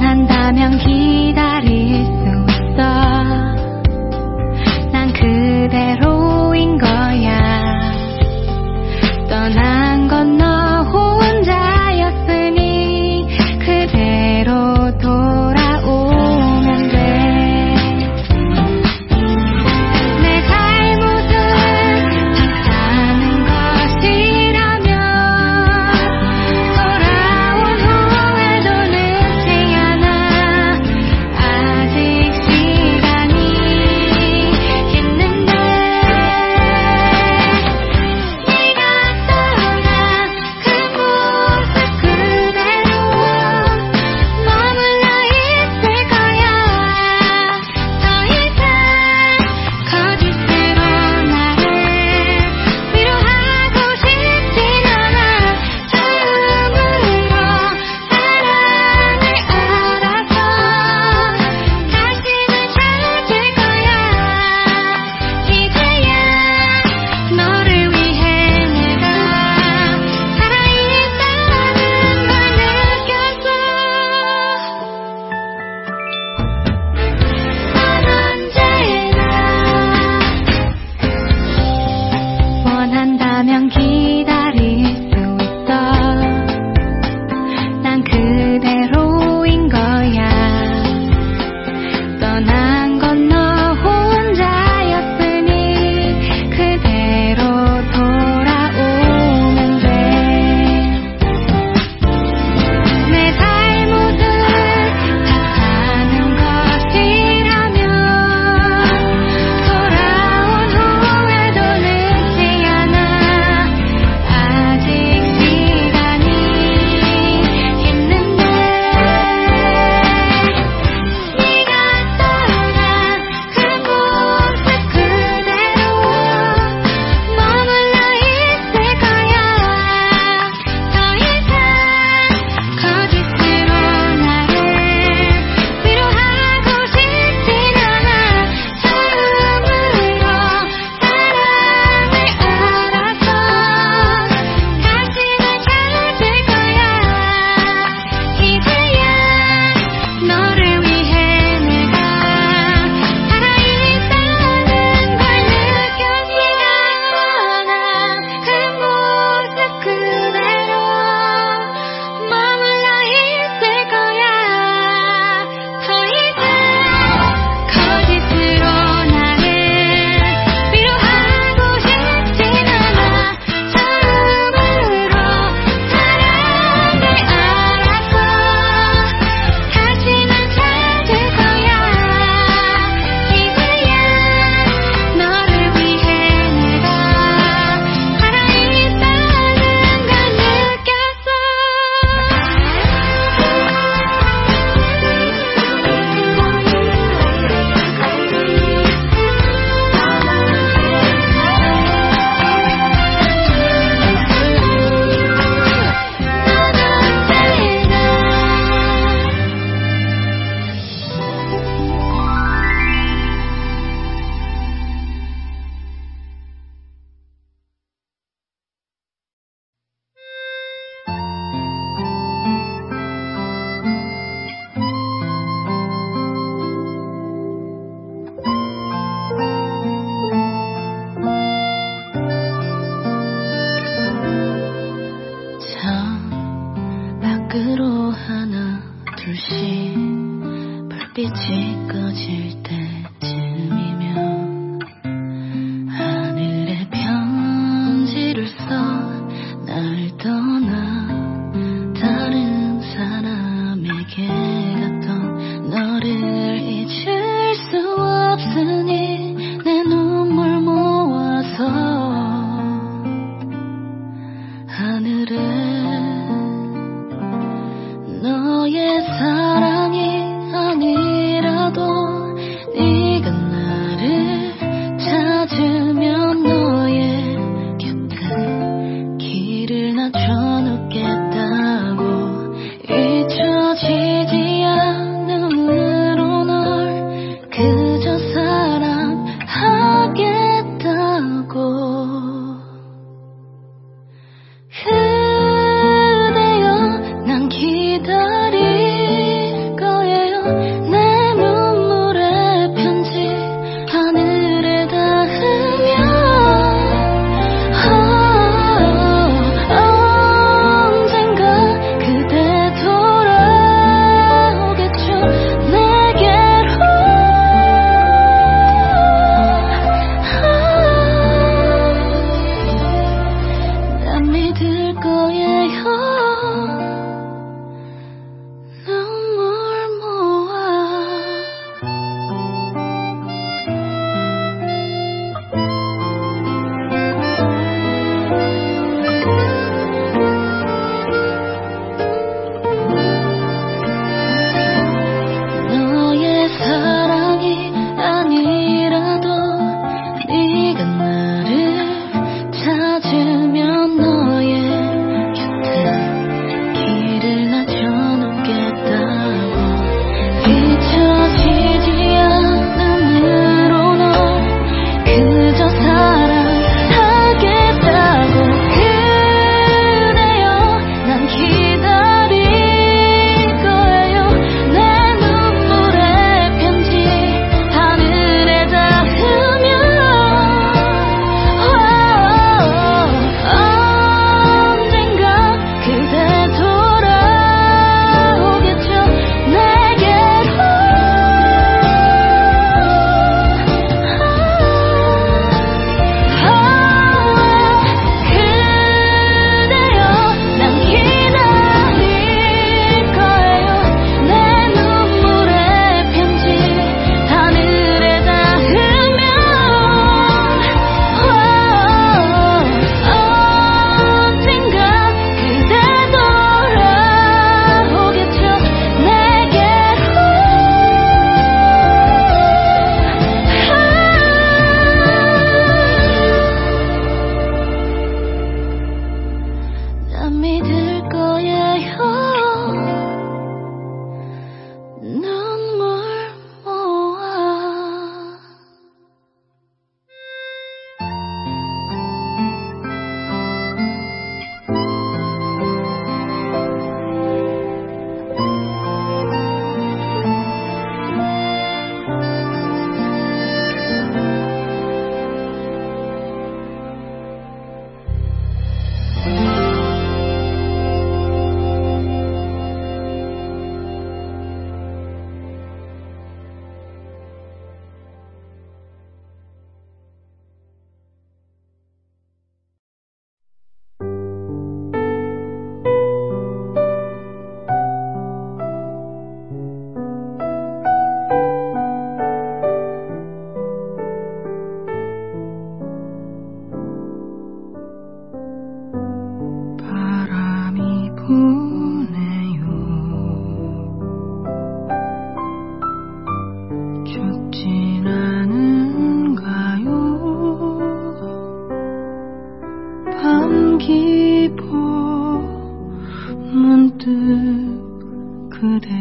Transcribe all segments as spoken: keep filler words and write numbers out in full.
원한다면 기다릴 수 있어. 난 그대로인 거야. 떠난 건 너 혼자였으니 그대로 돌아오면 돼. 내 잘못은 다 사는 것이라면 돌아온 후에도 늦지 않아. 아직 시간이 있는데. 네가 떠나 그 모습 그대로 머물러 있을 거야. 더 이상 거짓으로 나를 위로하고 싶진 않아. 처음으로 사랑을 알아서 다시는 찾을 거야. 이제야 너를 위해 내가 살아있다는 걸 느꼈어. 넌 언제나 원한다면 기다릴 수 있어. 난 그대로인 거야. 떠난 건 너 혼자였으니 그대로 돌아오면 돼. 내 잘못은 다 사는 것이라면 돌아온 후에도 늦지 않아. 아직 시간이 있는데. 네가 떠나 그 모습 그대로 머물러 있을 거야. 더 이상 거짓으로 나를 위로하고 싶진 않아. 처음으로 사랑을 알아서 다시는 찾을 거야. 이제야 너를 위해 내가 살아있다는 걸 느꼈어. 떠나 그 모습 그대로 머물러 있을 거야. 더 이상 거짓으로 나를 위로하고 싶진 않아. 처음으로 사랑을 알아서 다시는 찾을 거야. 이제야 너를 위해 내가 살아있다는 걸 느꼈어. 창 밖으로 하나 둘씩 불빛이 꺼질 때쯤이면 하늘에 편지를 써 날 떠나 다른 사람에게 갔던 너를 잊을 수 없으니 내 눈물 모아서 하늘에 너의 사랑이 아니라도 네가 나를 찾으면 너의 곁에 길을 낮춰 놓겠다고 잊혀지지 않음으로 널 그저 사랑하겠다고. 그대여 난 기다릴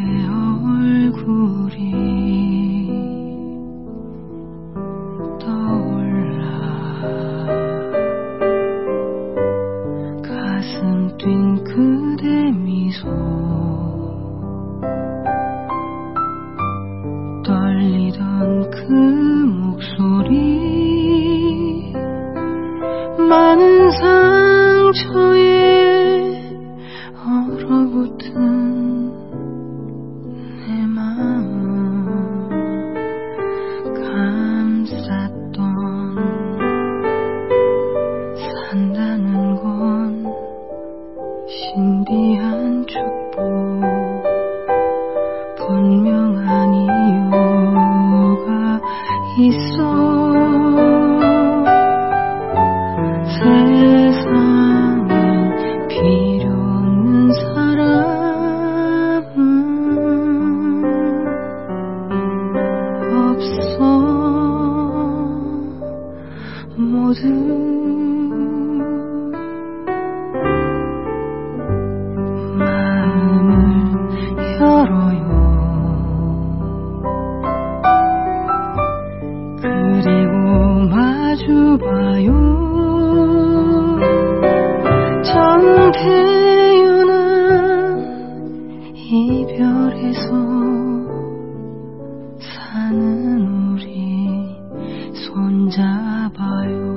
떨리던 그 목소리 많은 상처에 얼어붙은 내 마음 감쌌던 산다는 건 신비한 축복 분명한 이유가 있어 세상엔 필요 없는 사람은 없어 모두 마주봐요 정태연한 이별에서 사는 우리 손잡아요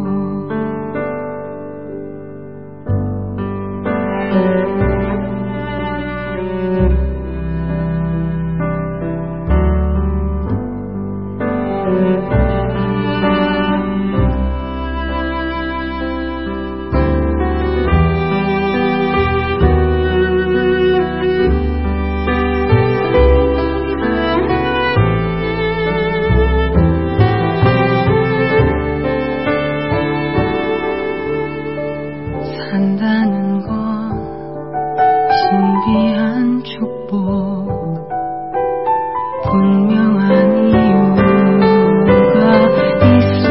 산다는 건 신비한 축복 분명한 이유가 있어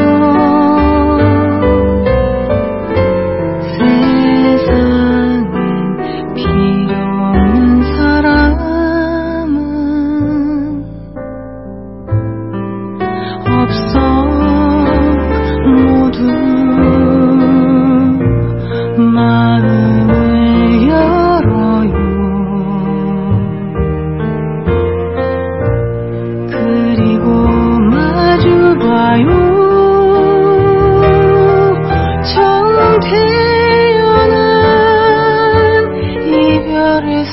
세상엔 필요 없는 사람은 없어 모두 마음을 열어요 그리고 마주봐요 정태연한 이별에서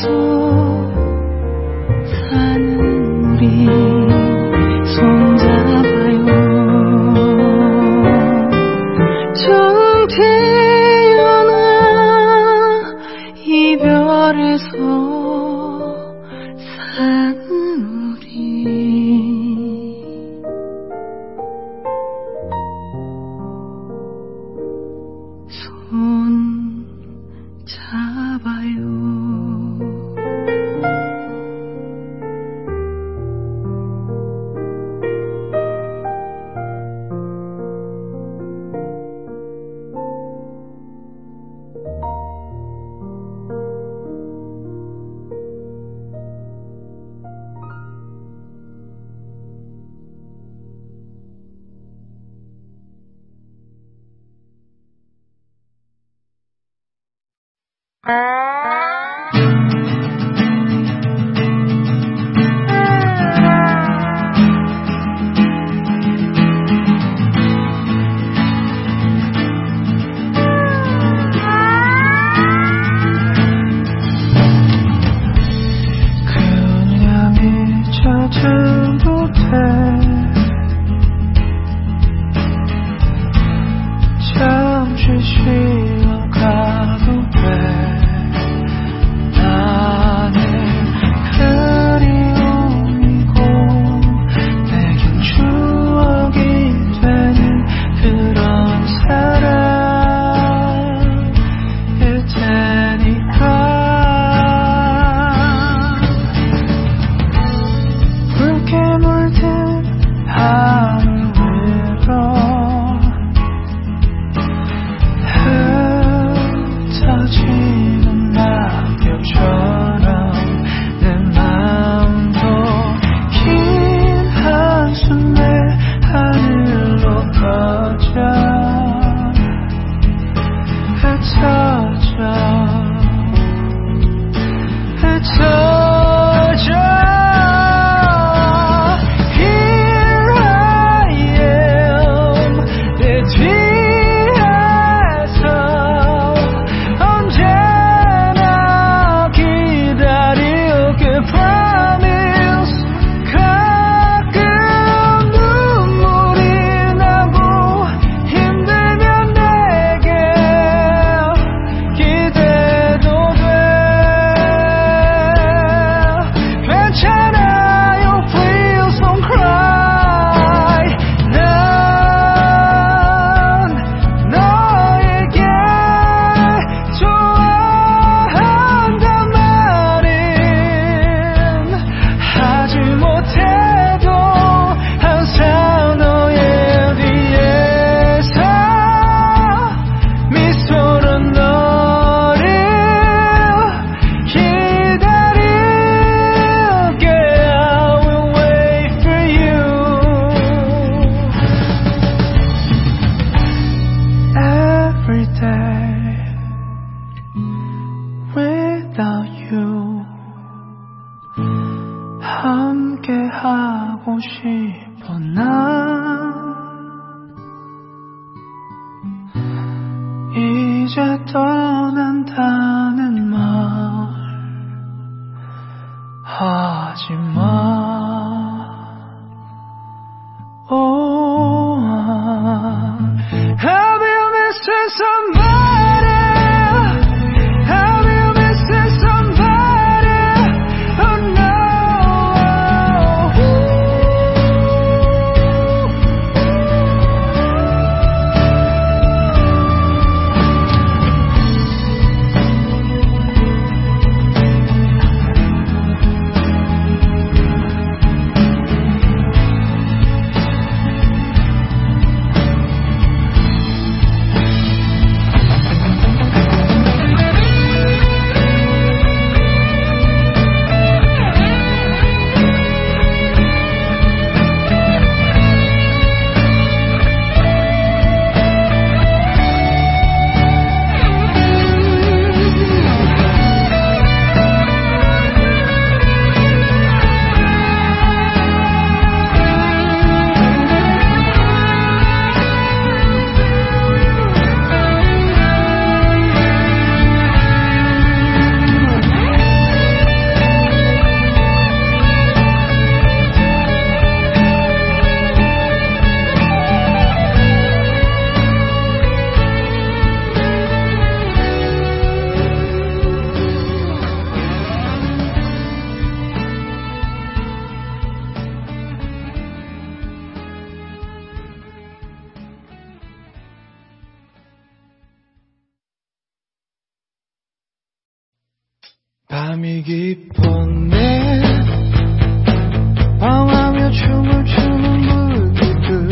사는 우리 손잡아요 정태연한 이별에서 사는 우리 손 잡아요 함께 하고 싶어 난 이제 떠난다는 말 하지마. Oh, have you missing somebody? Have you missing somebody? Oh no. 밤이 깊었네. 방황하며 춤을 추는 물들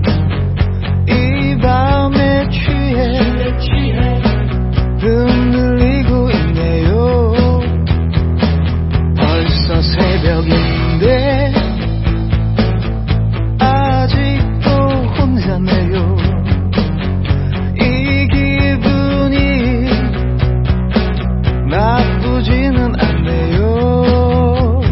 이 밤에 취해 흔들리고 있네요. 벌써 새벽인데 아직도 혼자네요. 이 기분이 나쁘지는 않네요.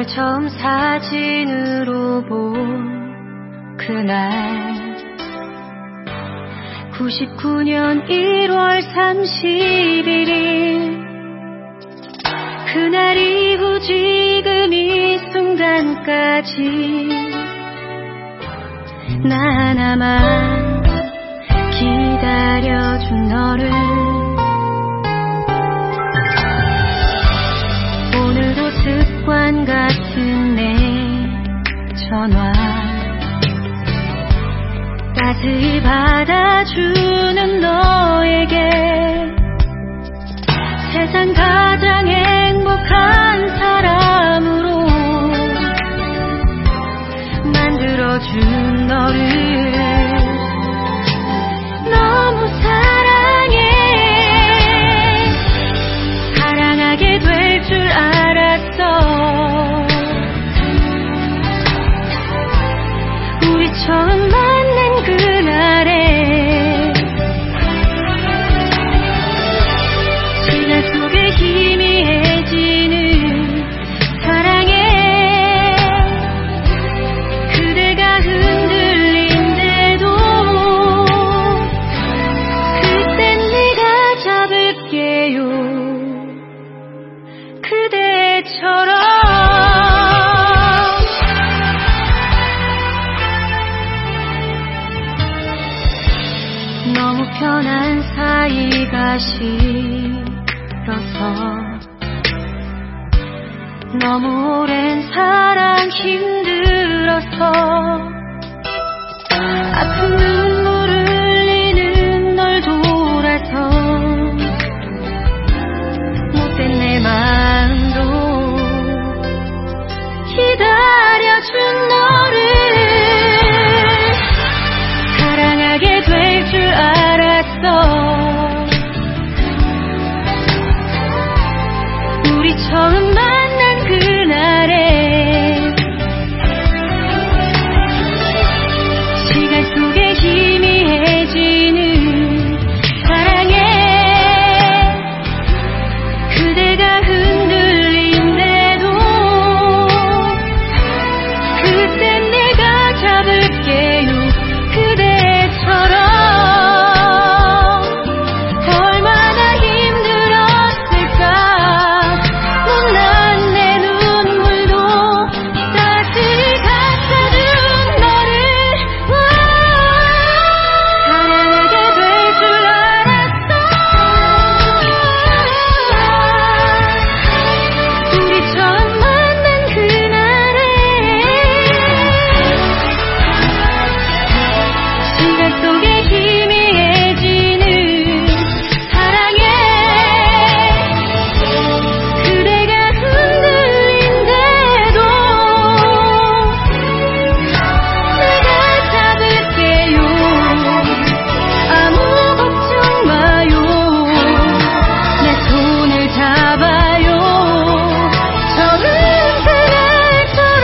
널 처음 사진으로 본 그날 구십구 년 일월 삼십일일 그날 이후 지금 이 순간까지 나 하나만 기다려준 너를 오늘도 습관 같은 내 전화 따스히 받아주는 너에게 세상 가장 행복한 사람으로 만들어준 너를 너무 사랑해. 사랑하게 될 줄 알았어. 우리 처음 만난 그날에 시간 속에 희미해지는 사랑에 그대가 흔들린대도 그땐 내가 잡을게요. 그대처럼 너무 편한 사이가 싫어서 너무 오랜 사랑 힘들어서 아픈 눈물 흘리는 널 돌아서 못된 내 마음도 기다려준 너를 사랑하게 될 줄 알았어. 우리 처음 만난 그날에 시간 속에 희미해지는 사랑에 그대가 흔들린대도 그땐 내가 잡을게요. 그대처럼 얼마나 힘들었을까. 못난 내 눈물도 따스히 감싸준 너를 사랑하게 될 줄 알았어. 우리 처음 만난 그날에 시간 속에 희미해지는 사랑에 그대가 흔들린대도 내가 잡을게요. 아무 걱정 마요. 내 손을 잡아요. 처음 그날처럼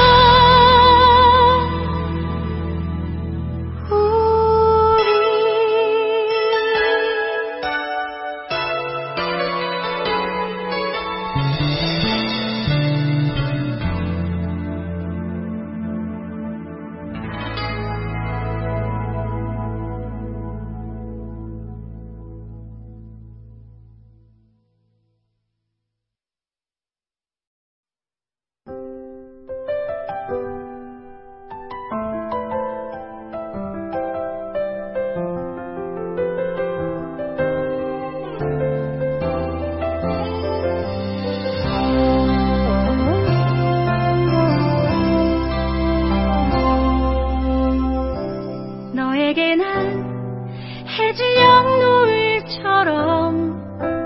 너에게 난 해질녘 노을처럼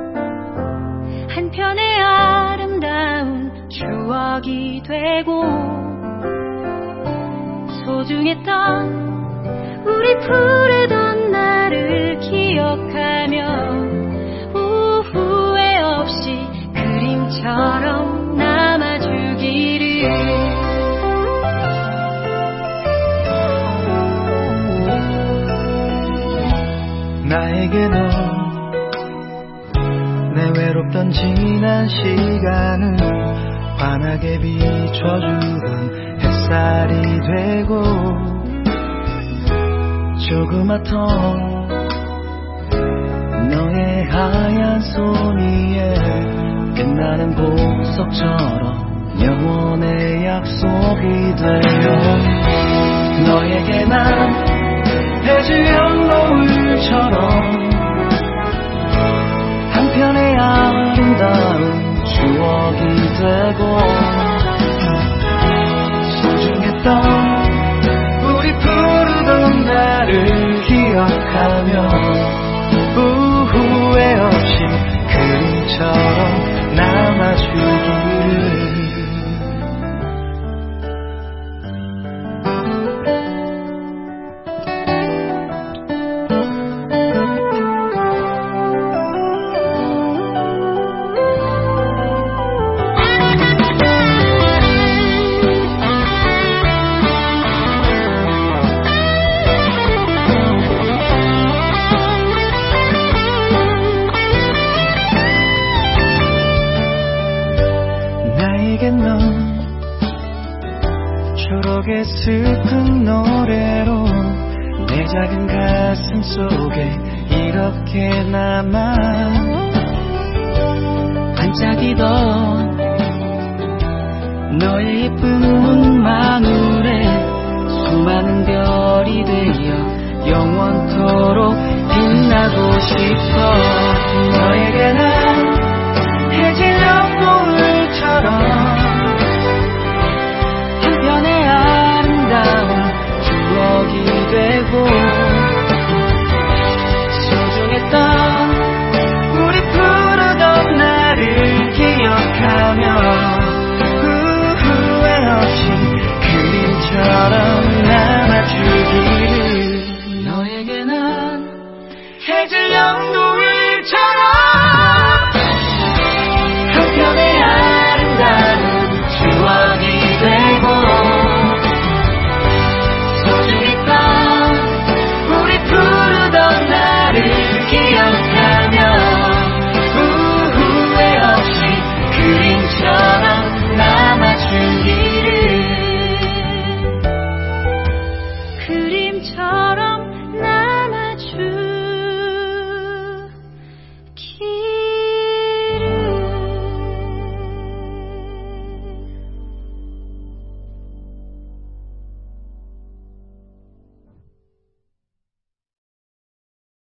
한편의 아름다운 추억이 되고 소중했던 우리 푸르던 날을 기억하며 후회 없이 그림처럼 남아주기를. 나에게 너 내 외롭던 지난 시간은 환하게 비춰주던 햇살이 되고 조그맣던 너의 하얀 손 위에 빛나는 보석처럼 영원의 약속이 되어 너에게 난 해질녘 노을처럼 한편의 아름다운 추억이 되고 소중했던 우리 부르던 나를 기억하며 후회 없이 그림처럼 남아주기를 초록의 슬픈 노래로 내 작은 가슴 속에 이렇게 남아 반짝이던 너의 예쁜 눈망울에 수많은 별이 되어 영원토록 빛나고 싶어 너에게 난 해질녘 노을처럼 한편의 아름다운 추억이 되고 소중했던 우리 부르던 나를 기억하며 후회 없이 그림처럼 남아주기를 너에게 난 해질녘 노을